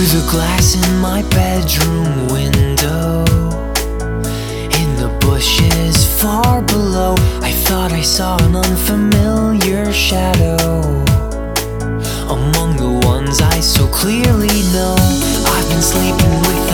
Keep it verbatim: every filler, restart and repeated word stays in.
the glass in my bedroom window, in the bushes far below, I thought I saw an unfamiliar shadow among the ones I so clearly know. I've been sleeping with